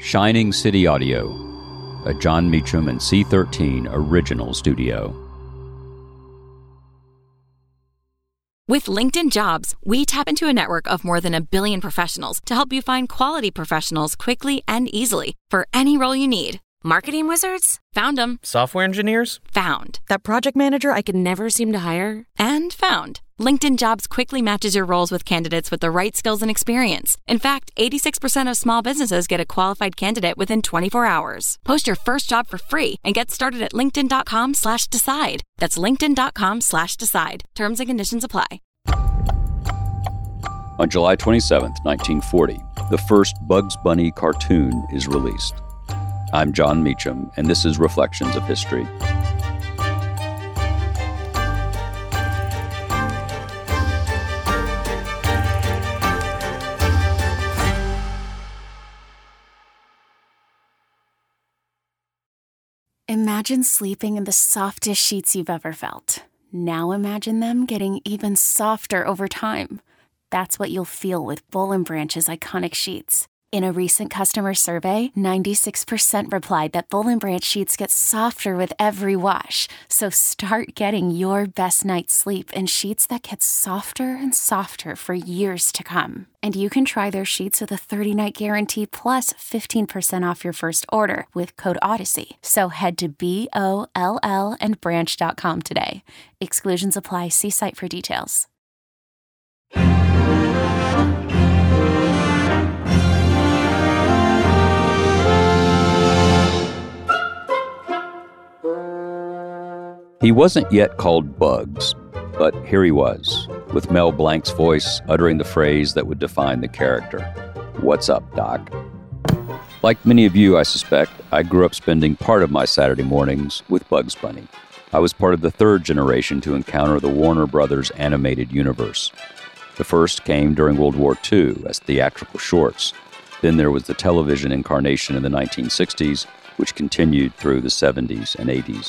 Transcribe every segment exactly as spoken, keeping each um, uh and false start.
Shining City Audio, a Jon Meacham and C thirteen original studio. With LinkedIn Jobs, we tap into a network of more than a billion professionals to help you find quality professionals quickly and easily for any role you need. Marketing wizards? Found them. Software engineers? Found. That project manager I could never seem to hire? And found. LinkedIn Jobs quickly matches your roles with candidates with the right skills and experience. In fact, eighty-six percent of small businesses get a qualified candidate within twenty-four hours. Post your first job for free and get started at linkedin.com slash decide. That's linkedin.com slash decide. Terms and conditions apply. On July twenty-seventh, nineteen forty, the first Bugs Bunny cartoon is released. I'm Jon Meacham, and this is Reflections of History. Imagine sleeping in the softest sheets you've ever felt. Now imagine them getting even softer over time. That's what you'll feel with Boll and Branch's iconic sheets. In a recent customer survey, ninety-six percent replied that Boll and Branch sheets get softer with every wash. So start getting your best night's sleep in sheets that get softer and softer for years to come. And you can try their sheets with a thirty-night guarantee plus fifteen percent off your first order with code Odyssey. So head to B O L L and branch dot com today. Exclusions apply. See site for details. He wasn't yet called Bugs, but here he was, with Mel Blanc's voice uttering the phrase that would define the character. "What's up, Doc?" Like many of you, I suspect, I grew up spending part of my Saturday mornings with Bugs Bunny. I was part of the third generation to encounter the Warner Brothers animated universe. The first came during World War Two as theatrical shorts. Then there was the television incarnation in the nineteen sixties, which continued through the seventies and eighties.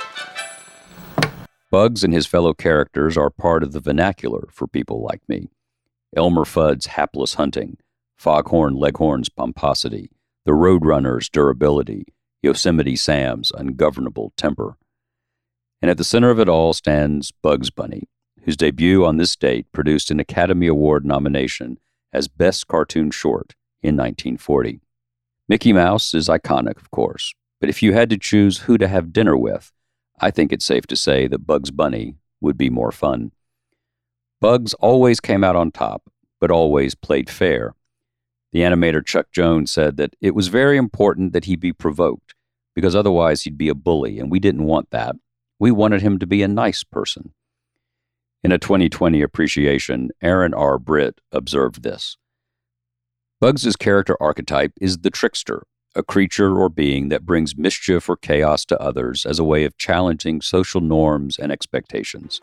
Bugs and his fellow characters are part of the vernacular for people like me. Elmer Fudd's hapless hunting, Foghorn Leghorn's pomposity, the Roadrunner's durability, Yosemite Sam's ungovernable temper. And at the center of it all stands Bugs Bunny, whose debut on this date produced an Academy Award nomination as Best Cartoon Short in nineteen forty. Mickey Mouse is iconic, of course, but if you had to choose who to have dinner with, I think it's safe to say that Bugs Bunny would be more fun. Bugs always came out on top, but always played fair. The animator Chuck Jones said that it was very important that he be provoked, because otherwise he'd be a bully, and we didn't want that. We wanted him to be a nice person. In a twenty twenty appreciation, Aaron R. Britt observed this. Bugs's character archetype is the trickster, a creature or being that brings mischief or chaos to others as a way of challenging social norms and expectations.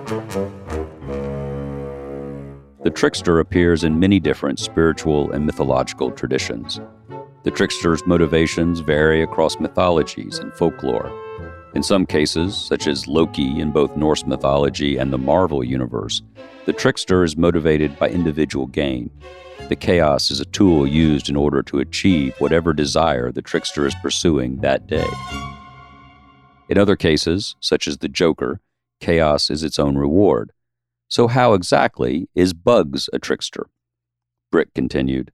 The trickster appears in many different spiritual and mythological traditions. The trickster's motivations vary across mythologies and folklore. In some cases, such as Loki in both Norse mythology and the Marvel universe, the trickster is motivated by individual gain. The chaos is a tool used in order to achieve whatever desire the trickster is pursuing that day. In other cases, such as the Joker, chaos is its own reward. So how exactly is Bugs a trickster? Britt continued.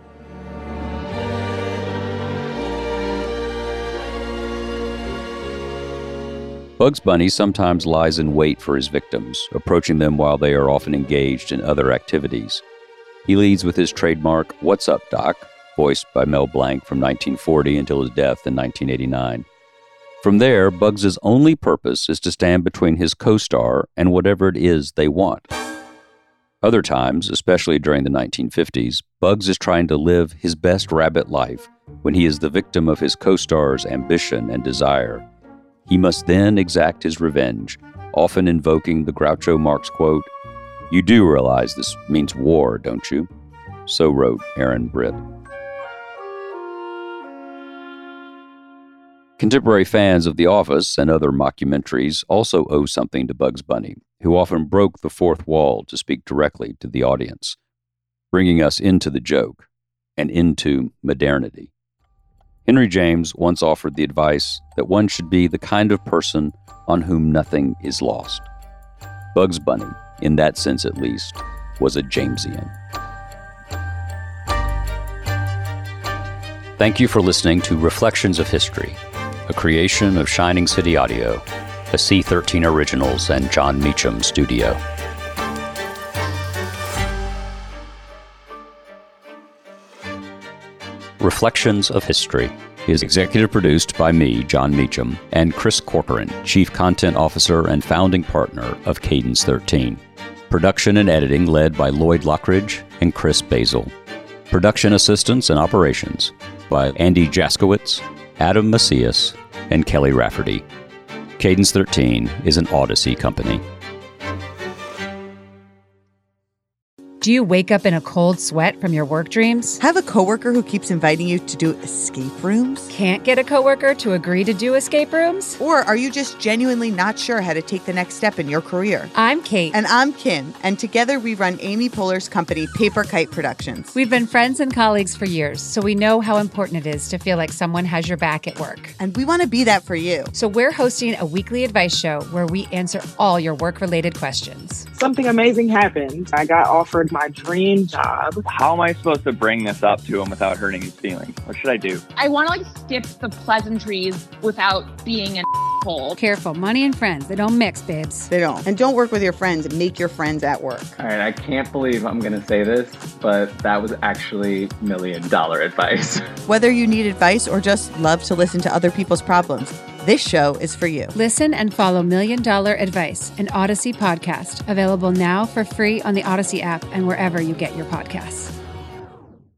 Bugs Bunny sometimes lies in wait for his victims, approaching them while they are often engaged in other activities. He leads with his trademark, "What's up, Doc?" voiced by Mel Blanc from nineteen forty until his death in nineteen eighty-nine. From there, Bugs's only purpose is to stand between his co-star and whatever it is they want. Other times, especially during the nineteen fifties, Bugs is trying to live his best rabbit life when he is the victim of his co-star's ambition and desire. He must then exact his revenge, often invoking the Groucho Marx quote, "You do realize this means war, don't you?" So wrote Aaron Britt. Contemporary fans of The Office and other mockumentaries also owe something to Bugs Bunny, who often broke the fourth wall to speak directly to the audience, bringing us into the joke and into modernity. Henry James once offered the advice that one should be the kind of person on whom nothing is lost. Bugs Bunny, in that sense at least, was a Jamesian. Thank you for listening to Reflections of History, a creation of Shining City Audio, a C thirteen Originals and John Meacham studio. Reflections of History is executive produced by me, John Meacham, and Chris Corcoran, Chief Content Officer and founding partner of Cadence thirteen. Production and editing led by Lloyd Lockridge and Chris Basil. Production assistance and operations by Andy Jaskowitz, Adam Macias, and Kelly Rafferty. Cadence thirteen is an Odyssey company. Do you wake up in a cold sweat from your work dreams? Have a coworker who keeps inviting you to do escape rooms? Can't get a coworker to agree to do escape rooms? Or are you just genuinely not sure how to take the next step in your career? I'm Kate. And I'm Kim. And together we run Amy Poehler's company, Paper Kite Productions. We've been friends and colleagues for years, so we know how important it is to feel like someone has your back at work. And we want to be that for you. So we're hosting a weekly advice show where we answer all your work-related questions. Something amazing happened. I got offered my dream job. How am I supposed to bring this up to him without hurting his feelings? What should I do? I want to like skip the pleasantries without being an asshole. Careful, money and friends, they don't mix, babes. They don't. And don't work with your friends. Make your friends at work. All right, I can't believe I'm going to say this, but that was actually million dollar advice. Whether you need advice or just love to listen to other people's problems, this show is for you. Listen and follow Million Dollar Advice, an Odyssey podcast, available now for free on the Odyssey app and wherever you get your podcasts.